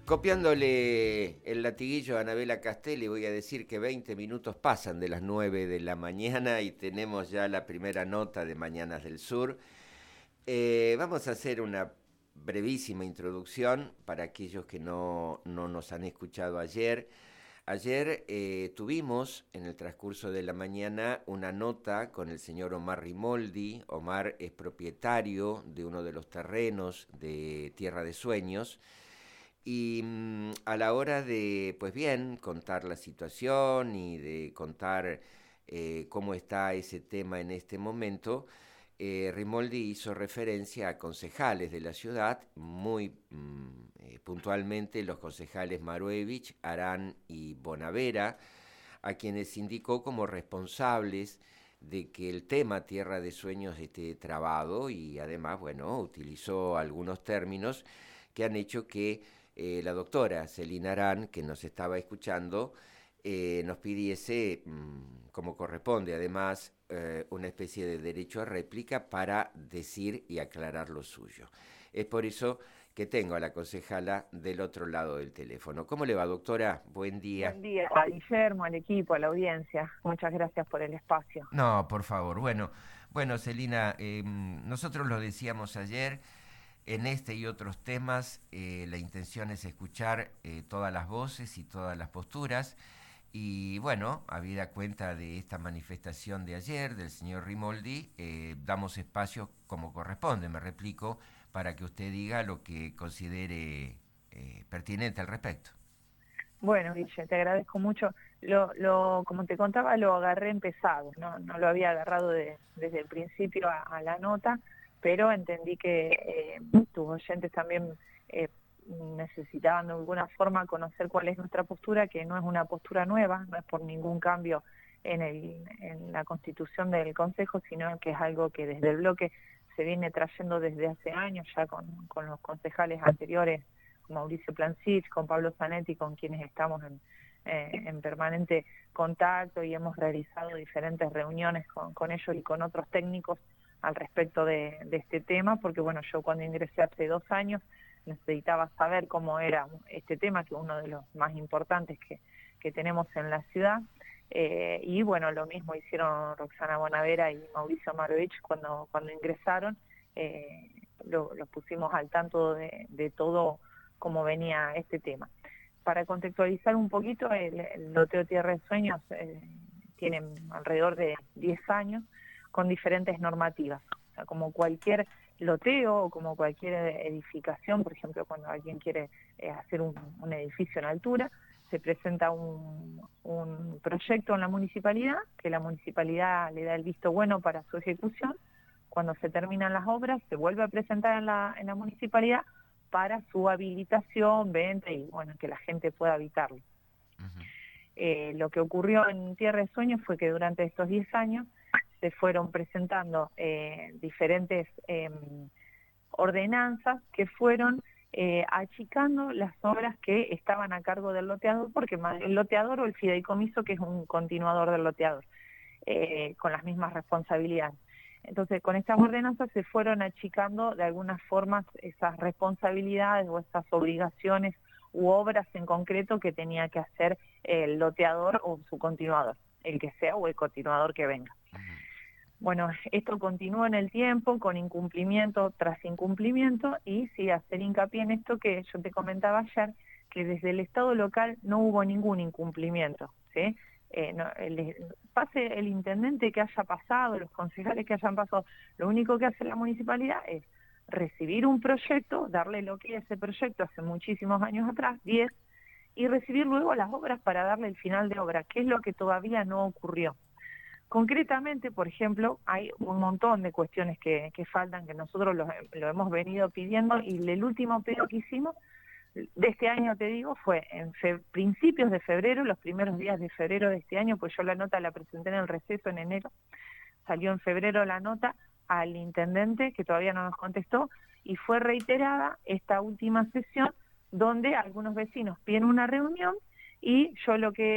Copiándole el latiguillo a Anabela Castelli, voy a decir que 20 minutos pasan de las 9 de la mañana y tenemos ya la primera nota de Mañanas del Sur. Vamos a hacer una brevísima introducción para aquellos que no nos han escuchado ayer. Ayer tuvimos en el transcurso de la mañana una nota con el señor Omar Rimoldi. Omar es propietario de uno de los terrenos de Tierra de Sueños y a la hora de, pues bien, contar la situación y de contar cómo está ese tema en este momento, Rimoldi hizo referencia a concejales de la ciudad, muy puntualmente los concejales Maruevich, Arán y Bonavera, a quienes indicó como responsables de que el tema Tierra de Sueños esté trabado y además, bueno, utilizó algunos términos que han hecho que la doctora Celina Arán, que nos estaba escuchando, nos pidiese, como corresponde, además, una especie de derecho a réplica para decir y aclarar lo suyo. Es por eso que tengo a la concejala del otro lado del teléfono. ¿Cómo le va, doctora? Buen día. Buen día a Guillermo, al equipo, a la audiencia. Muchas gracias por el espacio. No, por favor. Bueno, Celina, nosotros lo decíamos ayer. En este y otros temas, la intención es escuchar todas las voces y todas las posturas. Y bueno, habida cuenta de esta manifestación de ayer del señor Rimoldi, damos espacio como corresponde, me replico, para que usted diga lo que considere pertinente al respecto. Bueno, Guille, te agradezco mucho. Como te contaba, lo agarré empezado, no lo había agarrado desde el principio a la nota, pero entendí que tus oyentes también necesitaban de alguna forma conocer cuál es nuestra postura, que no es una postura nueva, no es por ningún cambio en la constitución del Consejo, sino que es algo que desde el bloque se viene trayendo desde hace años, ya con los concejales anteriores, con Mauricio Plancich, con Pablo Zanetti, con quienes estamos en permanente contacto y hemos realizado diferentes reuniones con ellos y con otros técnicos al respecto de este tema, porque bueno, yo cuando ingresé hace 2 años necesitaba saber cómo era este tema, que es uno de los más importantes que tenemos en la ciudad, y bueno, lo mismo hicieron Roxana Bonavera y Mauricio Marovich cuando ingresaron, los pusimos al tanto de todo cómo venía este tema. Para contextualizar un poquito, el loteo Tierra de Sueños tiene alrededor de 10 años con diferentes normativas. O sea, como cualquier loteo o como cualquier edificación, por ejemplo, cuando alguien quiere hacer un edificio en altura, se presenta un proyecto en la municipalidad, que la municipalidad le da el visto bueno para su ejecución. Cuando se terminan las obras, se vuelve a presentar en la municipalidad para su habilitación, venta y bueno, que la gente pueda habitarlo. Lo que ocurrió en Tierra de Sueños fue que durante estos 10 años se fueron presentando diferentes ordenanzas que fueron achicando las obras que estaban a cargo del loteador, porque el loteador o el fideicomiso, que es un continuador del loteador, con las mismas responsabilidades. Entonces, con estas ordenanzas se fueron achicando de algunas formas esas responsabilidades o esas obligaciones u obras en concreto que tenía que hacer el loteador o su continuador, el que sea o el continuador que venga. Bueno, esto continuó en el tiempo con incumplimiento tras incumplimiento y sí, hacer hincapié en esto que yo te comentaba ayer, que desde el Estado local no hubo ningún incumplimiento, ¿sí? Pase el intendente que haya pasado, los concejales que hayan pasado, lo único que hace la municipalidad es recibir un proyecto, darle lo que es ese proyecto hace muchísimos años atrás, 10, y recibir luego las obras para darle el final de obra, que es lo que todavía no ocurrió. Concretamente, por ejemplo, hay un montón de cuestiones que faltan, que nosotros lo hemos venido pidiendo, y el último pedido que hicimos de este año, te digo, fue en principios de febrero, los primeros días de febrero de este año, pues yo la nota la presenté en el receso en enero, salió en febrero la nota al intendente, que todavía no nos contestó, y fue reiterada esta última sesión, donde algunos vecinos piden una reunión, y yo lo que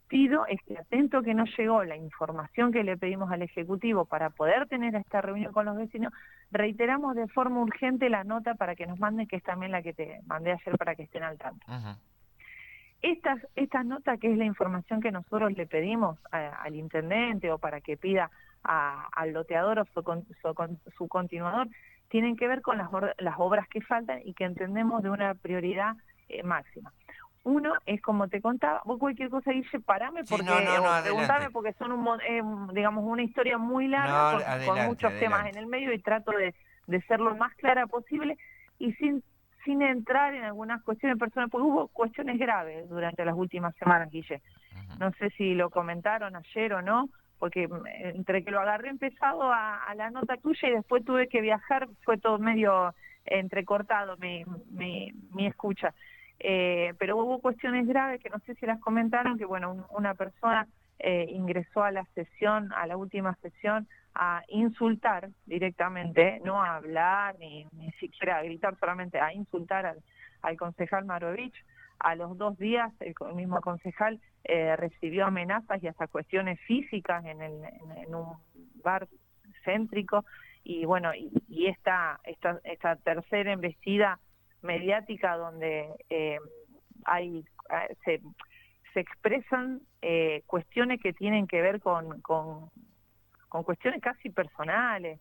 pido es que, atento que no llegó la información que le pedimos al Ejecutivo para poder tener esta reunión con los vecinos, reiteramos de forma urgente la nota para que nos manden, que es también la que te mandé ayer para que estén al tanto. Estas notas, que es la información que nosotros le pedimos al intendente o para que pida al loteador o su continuador, tienen que ver con las obras que faltan y que entendemos de una prioridad máxima. Uno es, como te contaba, vos cualquier cosa, Guille, parame porque, o preguntame, porque son digamos, una historia muy larga, con muchos temas en el medio, y trato de ser lo más clara posible y sin entrar en algunas cuestiones personales, porque hubo cuestiones graves durante las últimas semanas, Guille. No sé si lo comentaron ayer o no, porque entre que lo agarré empezado a la nota tuya y después tuve que viajar, fue todo medio entrecortado mi escucha. Pero hubo cuestiones graves que no sé si las comentaron, que bueno, una persona ingresó a la sesión, a la última sesión, a insultar directamente, no a hablar ni siquiera a gritar, solamente a insultar al concejal Marovich. A los 2 días el mismo concejal recibió amenazas y hasta cuestiones físicas en un bar céntrico, y bueno, y esta tercera embestida mediática donde se expresan cuestiones que tienen que ver con cuestiones casi personales,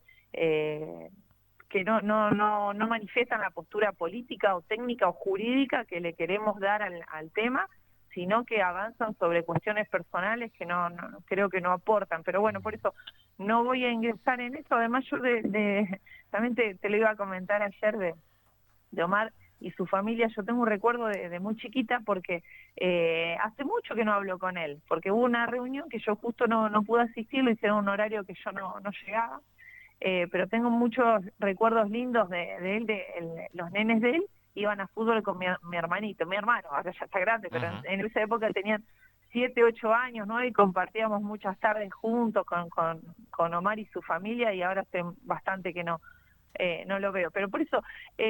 que no manifiestan la postura política o técnica o jurídica que le queremos dar al tema, sino que avanzan sobre cuestiones personales que no creo que no aportan. Pero bueno, por eso no voy a ingresar en eso. Además, yo también te lo iba a comentar ayer de Omar y su familia. Yo tengo un recuerdo de muy chiquita, porque hace mucho que no hablo con él, porque hubo una reunión que yo justo no pude asistir, lo hice en un horario que yo no llegaba, pero tengo muchos recuerdos lindos de él, los nenes de él iban a fútbol con mi hermano, ahora ya está grande, pero en esa época tenían 7, 8 años, ¿no? Y compartíamos muchas tardes juntos con Omar y su familia, y ahora hace bastante que no lo veo. Pero por eso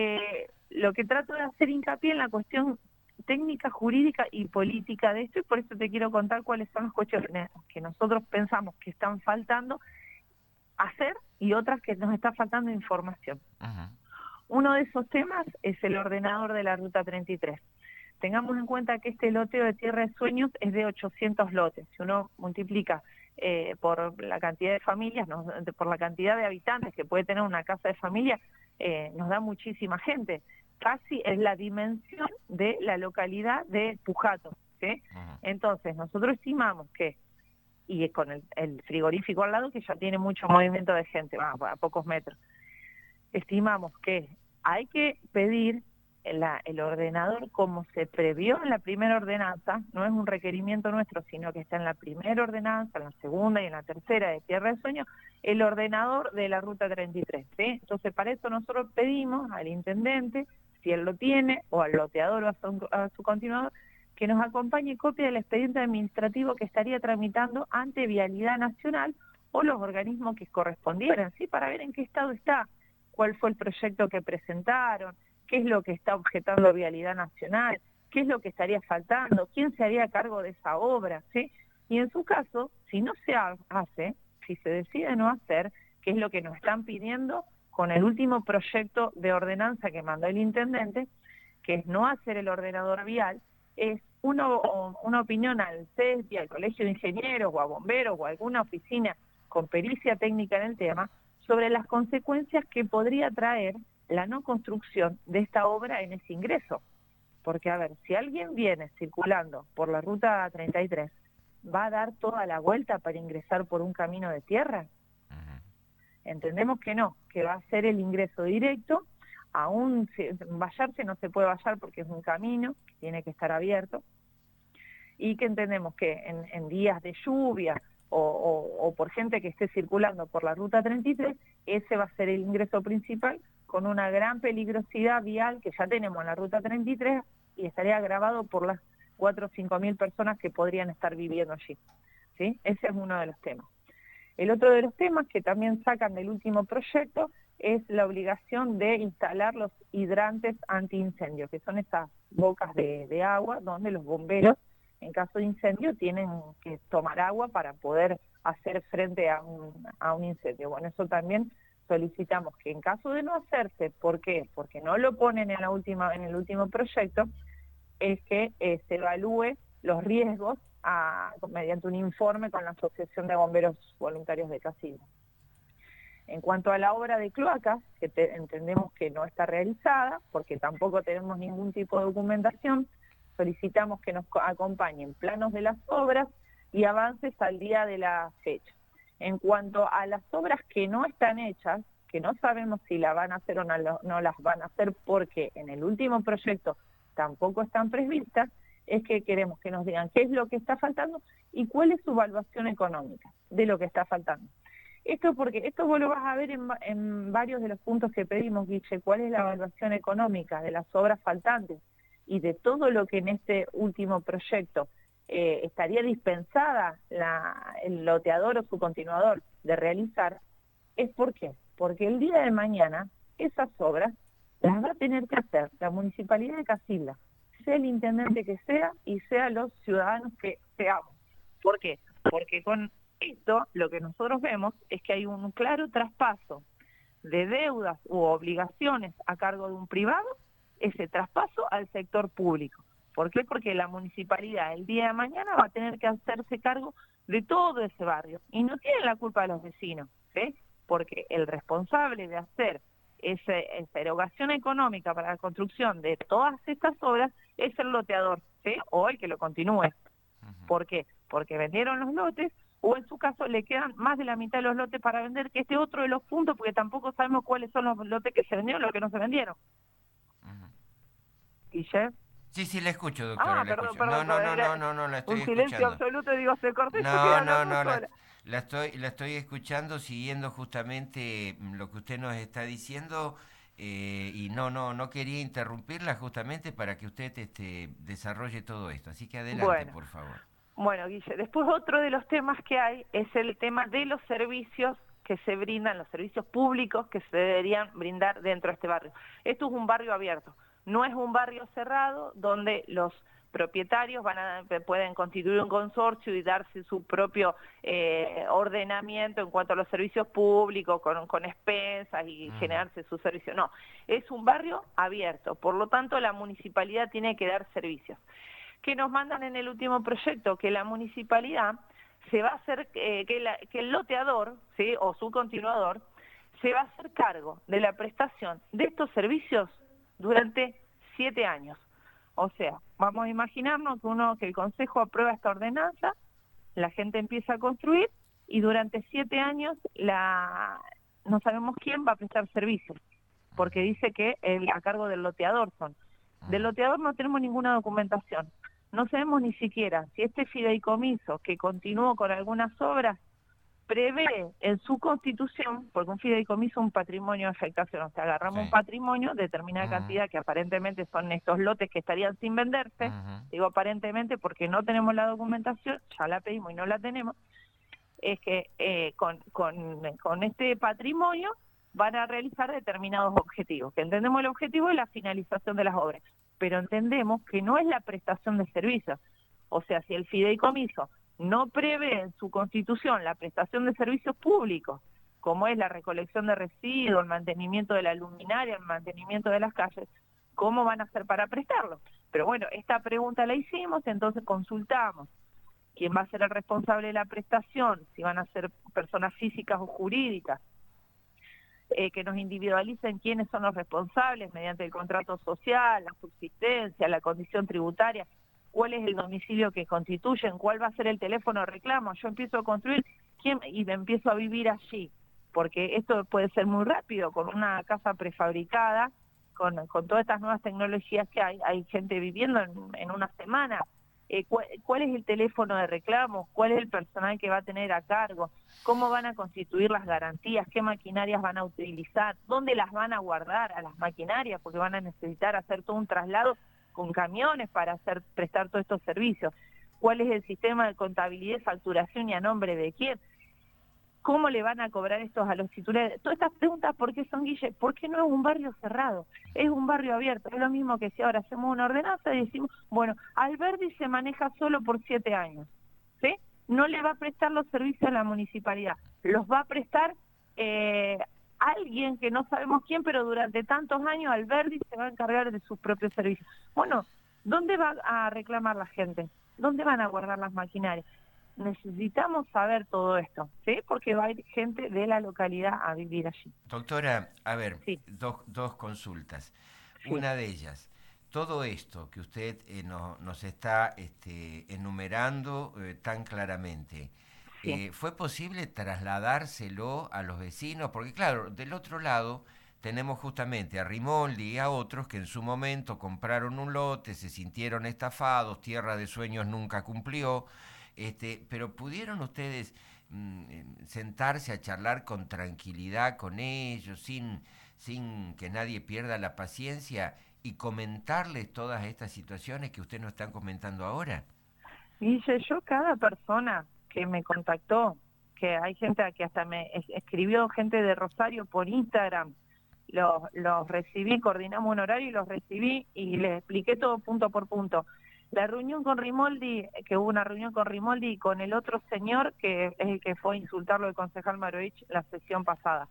lo que trato de hacer hincapié en la cuestión técnica, jurídica y política de esto, y por eso te quiero contar cuáles son las cuestiones que nosotros pensamos que están faltando hacer y otras que nos está faltando información. Uno de esos temas es el ordenador de la Ruta 33. Tengamos en cuenta que este loteo de Tierra de Sueños es de 800 lotes. Si uno multiplica por la cantidad de familias, por la cantidad de habitantes que puede tener una casa de familia, nos da muchísima gente. Casi es la dimensión de la localidad de Pujato, ¿sí? Entonces, nosotros estimamos que, y con el frigorífico al lado, que ya tiene mucho movimiento de gente, a pocos metros, estimamos que hay que pedir el ordenador como se previó en la primera ordenanza. No es un requerimiento nuestro, sino que está en la primera ordenanza, en la segunda y en la tercera de Tierra de Sueño, el ordenador de la Ruta 33, ¿sí? Entonces, para eso nosotros pedimos al intendente, si él lo tiene, o al loteador o a su continuador, que nos acompañe copia del expediente administrativo que estaría tramitando ante Vialidad Nacional o los organismos que correspondieran, ¿sí? Para ver en qué estado está, cuál fue el proyecto que presentaron, qué es lo que está objetando Vialidad Nacional, qué es lo que estaría faltando, quién se haría cargo de esa obra, ¿sí? Y en su caso, si no se hace, si se decide no hacer, que es lo que nos están pidiendo con el último proyecto de ordenanza que mandó el intendente, que es no hacer el ordenador vial, es una opinión al CESBI, al Colegio de Ingenieros o a bomberos o a alguna oficina con pericia técnica en el tema, sobre las consecuencias que podría traer la no construcción de esta obra en ese ingreso. Porque, a ver, si alguien viene circulando por la Ruta 33, ¿va a dar toda la vuelta para ingresar por un camino de tierra? Entendemos que no, que va a ser el ingreso directo. Aún vallarse no se puede vallar porque es un camino que tiene que estar abierto, y que entendemos que en días de lluvia o por gente que esté circulando por la Ruta 33, ese va a ser el ingreso principal, con una gran peligrosidad vial que ya tenemos en la Ruta 33, y estaría agravado por las 4 o 5 mil personas que podrían estar viviendo allí, ¿sí? Ese es uno de los temas. El otro de los temas que también sacan del último proyecto es la obligación de instalar los hidrantes antiincendios, que son esas bocas de agua donde los bomberos en caso de incendio tienen que tomar agua para poder hacer frente a un incendio. Bueno, eso también solicitamos que en caso de no hacerse, ¿por qué? Porque no lo ponen en el último proyecto, es que se evalúe los riesgos mediante un informe con la Asociación de Bomberos Voluntarios de Casilda. En cuanto a la obra de cloacas, que entendemos que no está realizada, porque tampoco tenemos ningún tipo de documentación, solicitamos que nos acompañen planos de las obras y avances al día de la fecha. En cuanto a las obras que no están hechas, que no sabemos si la van a hacer o no las van a hacer porque en el último proyecto tampoco están previstas, es que queremos que nos digan qué es lo que está faltando y cuál es su evaluación económica de lo que está faltando. Esto porque esto vos lo vas a ver en varios de los puntos que pedimos, Guille, cuál es la evaluación económica de las obras faltantes y de todo lo que en este último proyecto estaría dispensada el loteador o su continuador de realizar. ¿Es por qué? Porque el día de mañana esas obras las va a tener que hacer la Municipalidad de Casilda, sea el intendente que sea y sea los ciudadanos que seamos. ¿Por qué? Porque con esto lo que nosotros vemos es que hay un claro traspaso de deudas u obligaciones a cargo de un privado, ese traspaso al sector público. ¿Por qué? Porque la municipalidad el día de mañana va a tener que hacerse cargo de todo ese barrio y no tienen la culpa de los vecinos, ¿sí? Porque el responsable de hacer esa erogación económica para la construcción de todas estas obras es el loteador, ¿sí? O el que lo continúe. ¿Por qué? Porque vendieron los lotes o en su caso le quedan más de la mitad de los lotes para vender, que este otro de los puntos, porque tampoco sabemos cuáles son los lotes que se vendieron y los que no se vendieron. ¿Guille? Sí, la escucho, doctora, la Perdón, escucho. No, la estoy un silencio escuchando. absoluto, digo, se cortó y yo quedé hablando sola. La estoy escuchando, siguiendo justamente lo que usted nos está diciendo, y no quería interrumpirla justamente para que usted desarrolle todo esto. Así que adelante, por favor. Bueno, Guille, después otro de los temas que hay es el tema de los servicios que se brindan, los servicios públicos que se deberían brindar dentro de este barrio. Esto es un barrio abierto, no es un barrio cerrado donde los propietarios pueden constituir un consorcio y darse su propio ordenamiento en cuanto a los servicios públicos, con expensas y generarse su servicio. No, es un barrio abierto, por lo tanto la municipalidad tiene que dar servicios. Que nos mandan en el último proyecto, que la municipalidad se va a hacer, que el loteador, ¿sí? O su continuador, se va a hacer cargo de la prestación de estos servicios durante 7 años. O sea, vamos a imaginarnos que el Consejo aprueba esta ordenanza, la gente empieza a construir y durante 7 años no sabemos quién va a prestar servicios, porque dice que a cargo del loteador son. Del loteador no tenemos ninguna documentación. No sabemos ni siquiera si este fideicomiso que continuó con algunas obras prevé en su constitución, porque un fideicomiso es un patrimonio de afectación, o sea, agarramos un patrimonio, determinada cantidad, que aparentemente son estos lotes que estarían sin venderse, digo aparentemente porque no tenemos la documentación, ya la pedimos y no la tenemos, es que con este patrimonio van a realizar determinados objetivos, que entendemos el objetivo es la finalización de las obras, pero entendemos que no es la prestación de servicios. O sea, si el fideicomiso no prevé en su constitución la prestación de servicios públicos, como es la recolección de residuos, el mantenimiento de la luminaria, el mantenimiento de las calles, ¿cómo van a hacer para prestarlo? Pero bueno, esta pregunta la hicimos, entonces consultamos quién va a ser el responsable de la prestación, si van a ser personas físicas o jurídicas, que nos individualicen quiénes son los responsables mediante el contrato social, la subsistencia, la condición tributaria, cuál es el domicilio que constituyen, cuál va a ser el teléfono de reclamo. Yo empiezo a construir y me empiezo a vivir allí, porque esto puede ser muy rápido, con una casa prefabricada, con todas estas nuevas tecnologías que hay gente viviendo en una semana. ¿Cuál es el teléfono de reclamo? ¿Cuál es el personal que va a tener a cargo? ¿Cómo van a constituir las garantías? ¿Qué maquinarias van a utilizar? ¿Dónde las van a guardar a las maquinarias? Porque van a necesitar hacer todo un traslado con camiones para prestar todos estos servicios. ¿Cuál es el sistema de contabilidad y facturación y a nombre de quién? ¿Cómo le van a cobrar estos a los titulares? Todas estas preguntas, ¿por qué son, Guille? Porque no es un barrio cerrado, es un barrio abierto. Es lo mismo que si ahora hacemos una ordenanza y decimos, bueno, Alberdi se maneja solo por 7 años, ¿sí? No le va a prestar los servicios a la municipalidad, los va a prestar alguien que no sabemos quién, pero durante tantos años Alberdi se va a encargar de sus propios servicios. Bueno, ¿dónde va a reclamar la gente? ¿Dónde van a guardar las maquinarias? Necesitamos saber todo esto, ¿sí? Porque va a ir gente de la localidad a vivir allí. Doctora, a ver, Sí. dos consultas. Sí. Una de ellas, todo esto que usted nos está enumerando tan claramente, Sí. ¿fue posible trasladárselo a los vecinos? Porque claro, del otro lado tenemos justamente a Rimoldi y a otros que en su momento compraron un lote, se sintieron estafados, Tierra de Sueños nunca cumplió, pero ¿pudieron ustedes sentarse a charlar con tranquilidad con ellos, sin que nadie pierda la paciencia y comentarles todas estas situaciones que usted nos están comentando ahora? Dice, yo cada persona que me contactó, que hay gente que hasta me escribió, gente de Rosario por Instagram, los recibí, coordinamos un horario y los recibí y les expliqué todo punto por punto. La reunión con Rimoldi, que hubo una reunión con Rimoldi y con el otro señor, que es el que fue a insultarlo el concejal Marovich la sesión pasada.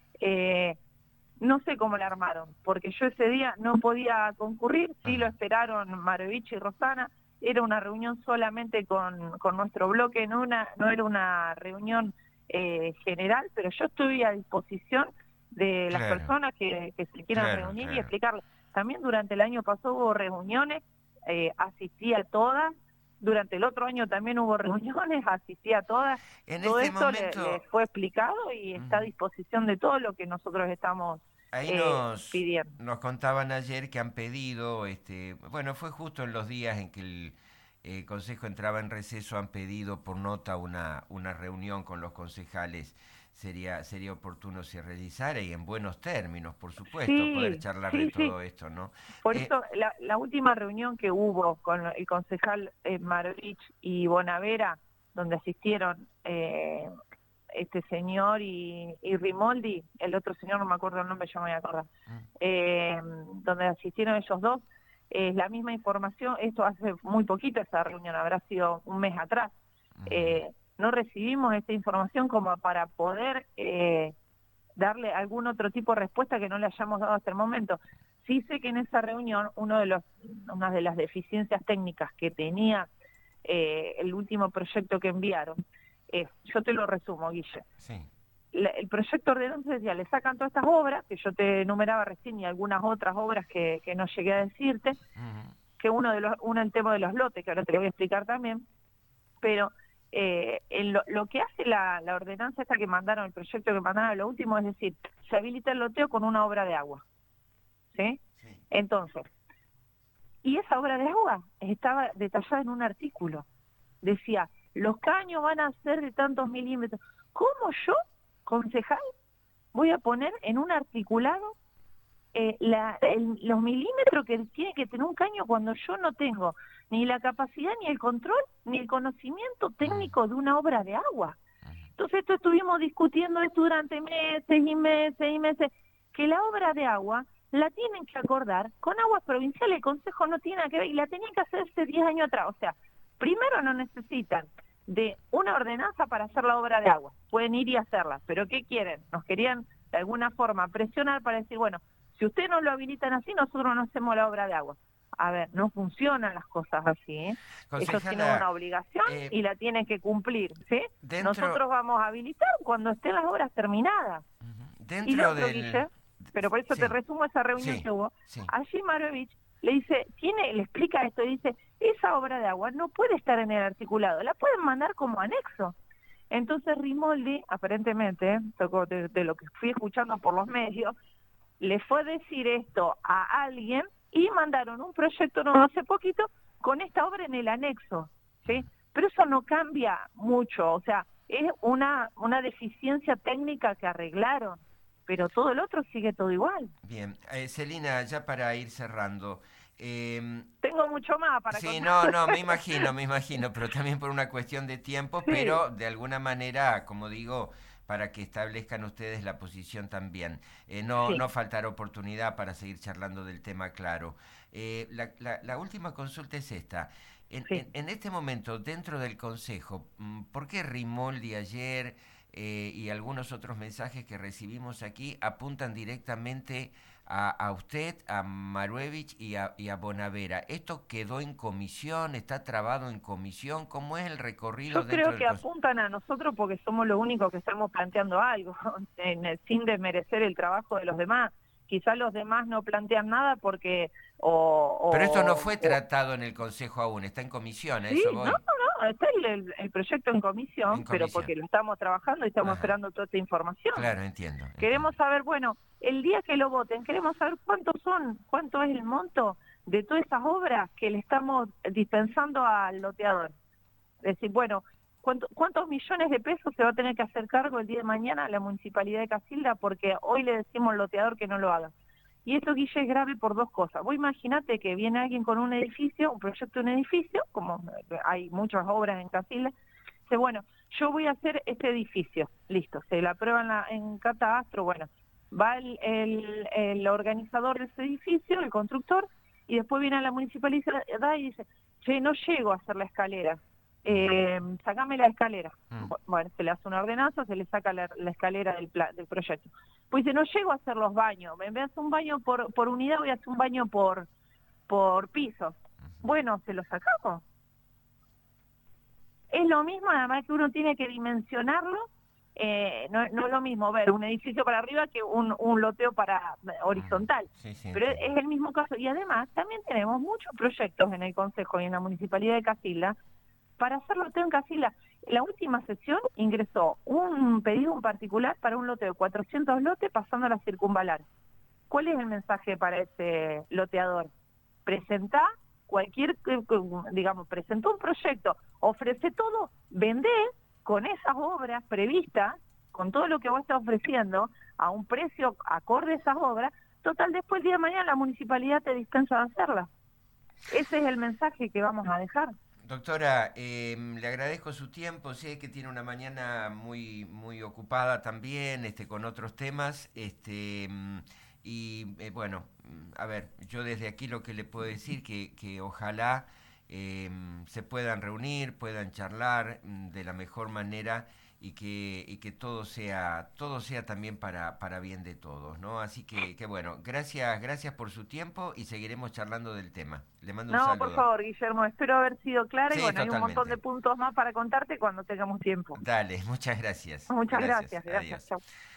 No sé cómo la armaron, porque yo ese día no podía concurrir, sí lo esperaron Marovich y Rosana, era una reunión solamente con nuestro bloque, no era una reunión general, pero yo estoy a disposición de las personas que se quieran reunir y explicarles. También durante el año pasado hubo reuniones, asistí a todas, durante el otro año también hubo reuniones, asistí a todas, todo esto momento le fue explicado y está a disposición de todo lo que nosotros estamos ahí pidiendo. Nos contaban ayer que han pedido, bueno, fue justo en los días en que el Consejo entraba en receso, han pedido por nota una reunión con los concejales. Sería oportuno se realizara y en buenos términos, por supuesto, sí, poder charlar de todo esto, ¿no? Por eso la última reunión que hubo con el concejal Marovich y Bonavera, donde asistieron este señor y Rimoldi, el otro señor no me acuerdo el nombre, yo me voy a acordar, donde asistieron ellos dos, la misma información, esto hace muy poquito, esa reunión habrá sido un mes atrás, no recibimos esta información como para poder darle algún otro tipo de respuesta que no le hayamos dado hasta el momento. Sí sé que en esa reunión una de las deficiencias técnicas que tenía el último proyecto que enviaron, yo te lo resumo, Guille. Sí. El proyecto ordenanza decía, le sacan todas estas obras, que yo te enumeraba recién, y algunas otras obras que no llegué a decirte, que uno el tema de los lotes, que ahora te lo voy a explicar también, pero lo que hace la ordenanza esta que mandaron, el proyecto que mandaron, lo último es decir, se habilita el loteo con una obra de agua, ¿sí? Entonces, y esa obra de agua estaba detallada en un artículo, decía, los caños van a ser de tantos milímetros. ¿Cómo yo, concejal, voy a poner en un articulado los milímetros que tiene que tener un caño cuando yo no tengo ni la capacidad, ni el control, ni el conocimiento técnico de una obra de agua? Entonces esto estuvimos discutiendo esto durante meses y meses y meses, que la obra de agua la tienen que acordar con aguas provinciales, el Consejo no tiene nada que ver, y la tenían que hacer hace 10 años atrás. O sea, primero no necesitan de una ordenanza para hacer la obra de agua, pueden ir y hacerla, pero ¿qué quieren? Nos querían de alguna forma presionar para decir, bueno, si ustedes no lo habilitan así, nosotros no hacemos la obra de agua. A ver, no funcionan las cosas así, ¿eh? Ellos tienen una obligación y la tienen que cumplir, ¿sí? Nosotros vamos a habilitar cuando estén las obras terminadas. Y lo otro, Guille, pero por eso te resumo esa reunión que hubo, allí Marovich le explica esto y dice, esa obra de agua no puede estar en el articulado, la pueden mandar como anexo. Entonces Rimoldi, aparentemente, de lo que fui escuchando por los medios, le fue a decir esto a alguien y mandaron un proyecto no hace poquito con esta obra en el anexo, ¿sí? Pero eso no cambia mucho, o sea, es una deficiencia técnica que arreglaron, pero todo el otro sigue todo igual. Bien, Celina, ya para ir cerrando. Tengo mucho más para contar. No, me imagino, pero también por una cuestión de tiempo, pero de alguna manera, como digo, para que establezcan ustedes la posición también. No faltará oportunidad para seguir charlando del tema, claro. La última consulta es esta. En este momento, dentro del Consejo, ¿por qué Rimoldi ayer y algunos otros mensajes que recibimos aquí apuntan directamente a usted, a Maruevich y a Bonavera? ¿Esto quedó en comisión? ¿Está trabado en comisión? ¿Cómo es el recorrido Yo dentro creo del que Consejo? apuntan a nosotros porque somos los únicos que estamos planteando algo, sin desmerecer el trabajo de los demás. Quizás los demás no plantean nada porque Pero esto no o, fue o, tratado en el Consejo aún, está en comisión, a Sí, eso no, voy. no, está el proyecto en comisión, En pero comisión. porque lo estamos trabajando y estamos Ajá. esperando toda esta información. Claro, entiendo. Queremos saber, bueno, el día que lo voten, queremos saber cuánto es el monto de todas esas obras que le estamos dispensando al loteador. Es decir, bueno, ¿cuántos millones de pesos se va a tener que hacer cargo el día de mañana a la Municipalidad de Casilda porque hoy le decimos al loteador que no lo haga? Y esto, Guille, es grave por dos cosas. Vos imaginate que viene alguien con un edificio, un proyecto de un edificio, como hay muchas obras en Casilda, dice, bueno, yo voy a hacer este edificio, listo, se la aprueba en catastro, bueno, va el organizador de ese edificio, el constructor, y después viene a la municipalidad y dice, che, no llego a hacer la escalera, sacame la escalera. Bueno, se le hace una ordenanza, se le saca la escalera del proyecto. Pues dice, no llego a hacer los baños, en vez de hacer un baño por unidad, voy a hacer un baño por piso. Bueno, se lo sacamos. Es lo mismo, nada más que uno tiene que dimensionarlo, no es lo mismo ver un edificio para arriba que un loteo para horizontal, pero es el mismo caso. Y además también tenemos muchos proyectos en el Consejo y en la Municipalidad de Casilda para hacer loteo en Casilda. En la última sesión ingresó un pedido en particular para un loteo de 400 lotes pasando a la circunvalar. ¿Cuál es el mensaje para ese loteador? Presentá presentó un proyecto, ofrece todo, vendé con esas obras previstas, con todo lo que vos estás ofreciendo, a un precio acorde a esas obras, total, después el día de mañana la municipalidad te dispensa de hacerla. Ese es el mensaje que vamos a dejar. Doctora, le agradezco su tiempo, sé que tiene una mañana muy, muy ocupada también, con otros temas, bueno, a ver, yo desde aquí lo que le puedo decir que ojalá se puedan reunir, puedan charlar de la mejor manera y que todo sea también para bien de todos, ¿no? Así que bueno, gracias por su tiempo y seguiremos charlando del tema. Le mando un No, por saludo. favor, Guillermo, espero haber sido clara y Sí, bueno, hay un montón de totalmente. puntos más para contarte cuando tengamos tiempo. Dale, muchas gracias. Muchas Gracias. gracias, Adiós. chao.